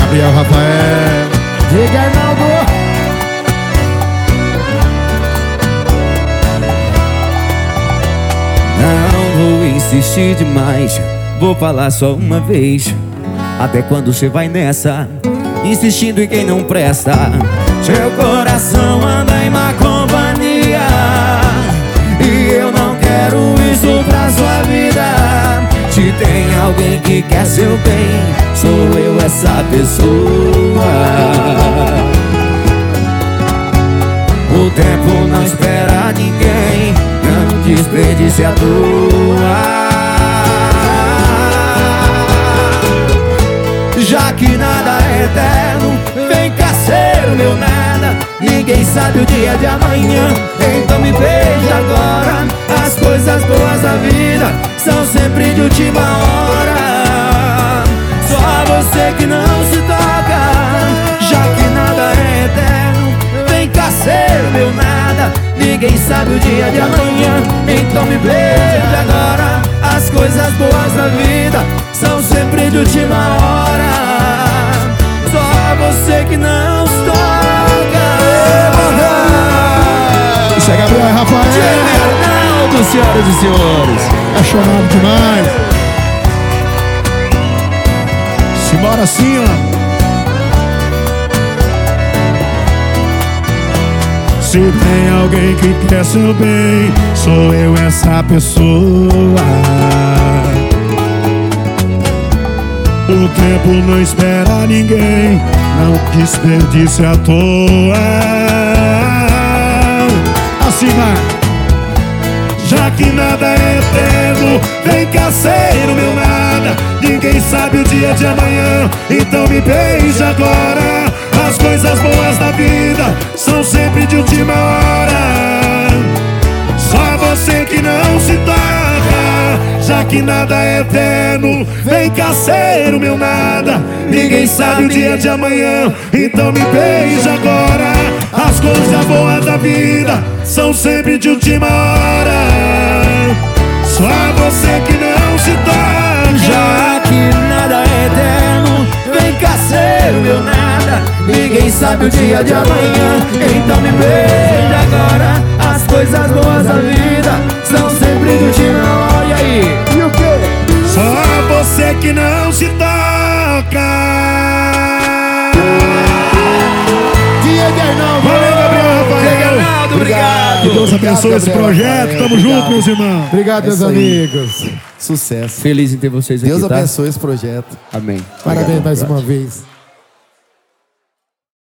Gabriel Rafael. Diga, Arnaldo. Não vou insistir demais, vou falar só uma vez. Até quando você vai nessa, insistindo em quem não presta? Seu coração anda em má companhia, e eu não quero isso pra sua vida. Se tem alguém que quer seu bem, sou eu essa pessoa. O tempo não espera ninguém, não desperdice à toa. Já que nada é eterno, vem cá ser o meu nada. Ninguém sabe o dia de amanhã, então me beije agora. As coisas boas da vida são sempre de última hora. Só você que não se toca. Já que nada é eterno, vem cá ser o meu nada. Ninguém sabe o dia de amanhã, então me beije agora. As coisas boas da vida são sempre de última hora. Só você que não se toca. Isso é Gabriel Rafael. Arnaldo, senhoras e senhores. É chorado demais. Simbora assim, ó. Se tem alguém que quer seu bem, sou eu essa pessoa. O tempo não espera ninguém, não desperdice à toa. Assim vai. Já que nada é eterno, vem cá ser o meu nada. Ninguém sabe o dia de amanhã, então me beije agora. As coisas boas da vida são sempre de última hora. Só você que não se toca. Já que nada é eterno, vem cá ser o meu nada. Ninguém sabe o dia de amanhã, então me beije agora. As coisas boas da vida são sempre de última hora. Só você que não se toca. Já que nada é eterno, vem cá ser o meu nada. Ninguém sabe o dia de amanhã, então me beije agora. As coisas boas da vida são sempre de última hora. E aí? E o quê? Só você que não se toca. Diga, Arnaldo. Valeu, Gabriel Rafael. Arnaldo, obrigado. Que Deus abençoe esse Gabriel projeto. Rafael. Tamo Obrigado. junto, meus irmãos. Obrigado, meus isso aí. amigos. Sucesso. Feliz em ter vocês aqui, Deus tá? abençoe esse projeto. Amém. Parabéns Obrigado. mais uma vez.